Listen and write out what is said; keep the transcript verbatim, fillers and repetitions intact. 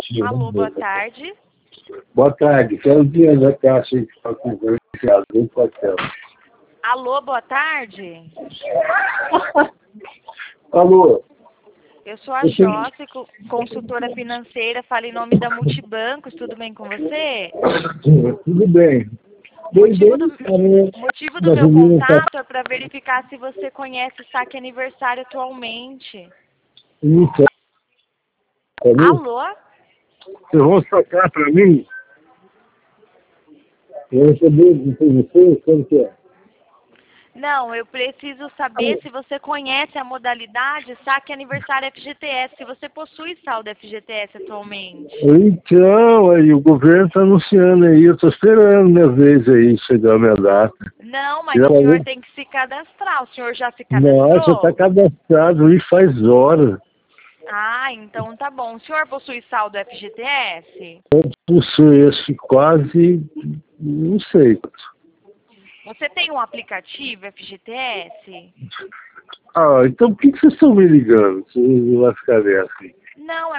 Alô, boa tarde. Boa tarde, quero o dia da caixa aí que está conversado no papel. Alô, boa tarde. Alô? Eu sou a Josi, co- consultora financeira, falo em nome da Multibancos, tudo bem com você? Tudo bem. Motivo do, Dois motivo do meu contato é para verificar se você conhece o saque aniversário atualmente. Então, Alô? vocês vão sacar para mim? Eu recebi de você, quanto que é? Não, eu preciso saber se você conhece a modalidade saque aniversário F G T S, se você possui saldo F G T S atualmente. Então, aí o governo está anunciando aí, eu estou esperando minha vez aí, chegar a minha data. Não, mas Já o senhor falei? tem que se cadastrar. O senhor já se cadastrou? Nossa, está cadastrado e faz horas. Ah, então tá bom. O senhor possui saldo F G T S? Eu possuo esse quase, não sei. Você tem um aplicativo F G T S? Ah, então por que que vocês estão me ligando? Se não vai ficar assim. Não, é